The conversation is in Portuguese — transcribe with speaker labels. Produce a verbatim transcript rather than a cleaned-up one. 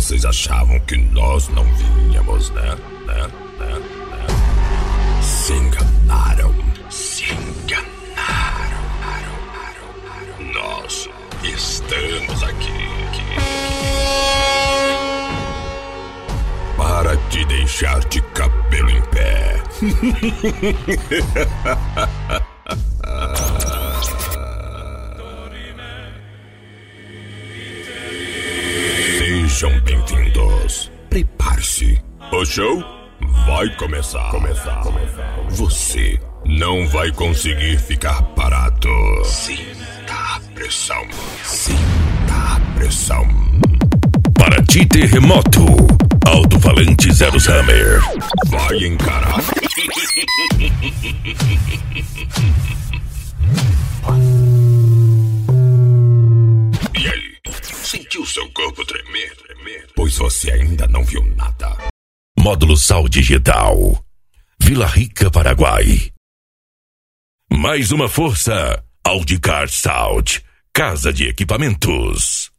Speaker 1: vocês achavam que nós não vinhamos, né? Né? Né? Né? Se enganaram. Se enganaram. Nós estamos aqui, aqui. Para te deixar de cabelo em pé. Sejam bem-vindos. Prepare-se. O show vai começar. Começar. Começar. Você não vai conseguir ficar parado. Sinta a pressão. Sinta a pressão. Para ti, terremoto. Alto-falante Zero Hammer. Vai encarar. E aí? Sentiu seu corpo tremer, tremer? Pois você ainda não viu nada. Módulo Sal Digital. Vila Rica, Paraguai. Mais uma força. Audicar Salt. Casa de Equipamentos.